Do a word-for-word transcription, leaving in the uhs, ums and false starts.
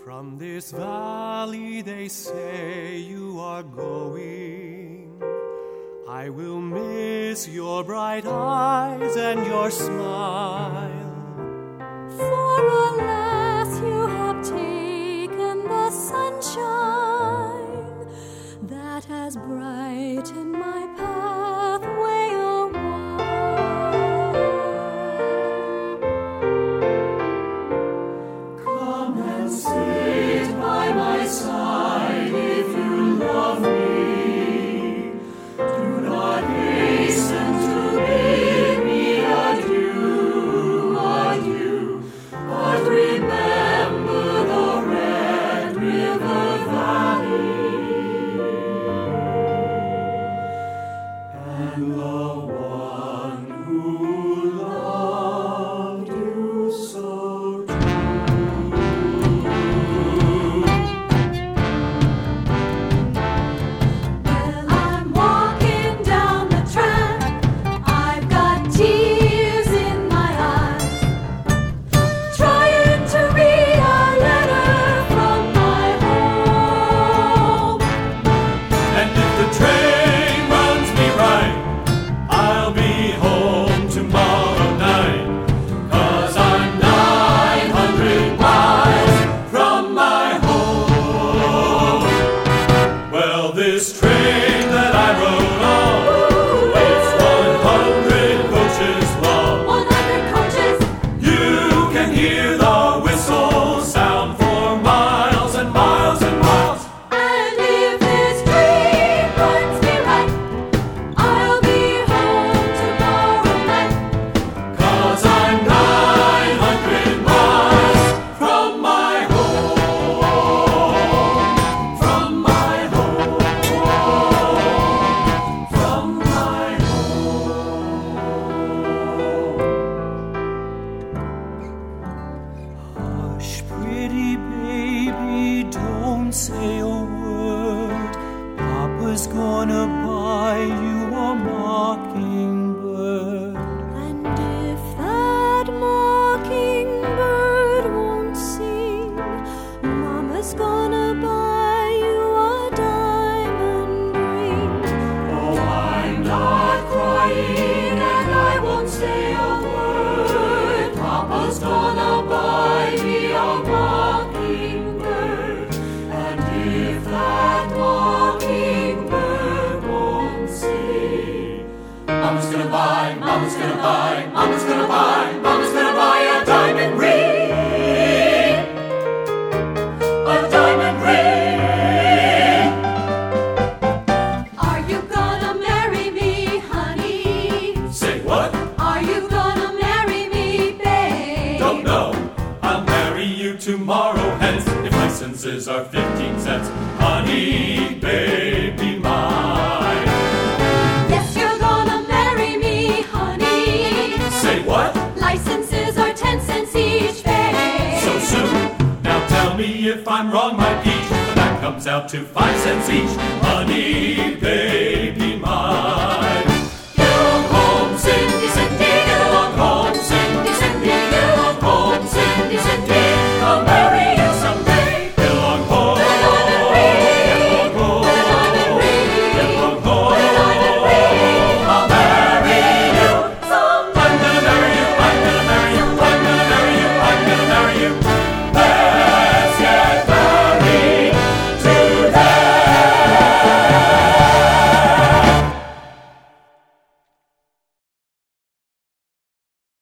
From this valley they say you are going. I will miss your bright eyes and your smile. For alas, you have taken the sunshine that has brightened my pathway a while. Come and sit by my side if you love me. Do not hasten to bid me adieu, adieu, but remember the Red River Valley and the one who loved you so true. Well, I'm walking down the track. I've got tears in my eyes, trying to read a letter from my home. And if the train runs me right, I'll be home tomorrow night. 'Cause I'm nine hundred miles from my home. Well, this train that I rode on, it's one hundred coaches long. one hundred coaches, You can hear the whistle sound for miles and miles and miles. and if this train runs me right, I'll be home tomorrow night. 'Cause I'm nine hundred miles from my home, from my home, from my home. Hush, pretty baby, don't say a word. Papa's gonna buy you a mockingbird. And if that mockingbird won't sing, Mama's gonna buy you a diamond ring. Oh, I'm not crying and I won't say a word. Papa's gonna buy me a mockingbird. And if that mockingbird won't sing, Mama's gonna buy, Mama's gonna buy, Mama's gonna buy, Mama's gonna buy a diamond ring. A diamond ring. Are you gonna marry me, honey? Say what? Are you gonna marry me, babe? Don't know. I'll marry you tomorrow, hence, if licenses are fifteen cents. Honey, baby mine. Yes, you're gonna marry me, honey. Say what? Licenses are ten cents each, babe. So soon? Now tell me if I'm wrong, my peach. But that comes out to five cents each. Honey, baby.